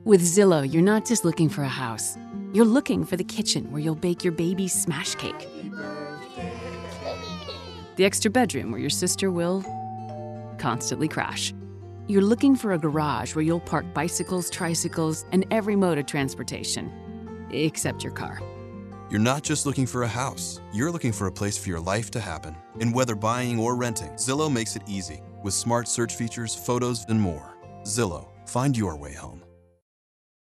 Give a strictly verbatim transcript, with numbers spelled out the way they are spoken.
With Zillow, you're not just looking for a house. You're looking for the kitchen where you'll bake your baby's smash cake. The extra bedroom where your sister will constantly crash. You're looking for a garage where you'll park bicycles, tricycles, and every mode of transportation, except your car. You're not just looking for a house. You're looking for a place for your life to happen. And whether buying or renting, Zillow makes it easy with smart search features, photos, and more. Zillow, find your way home.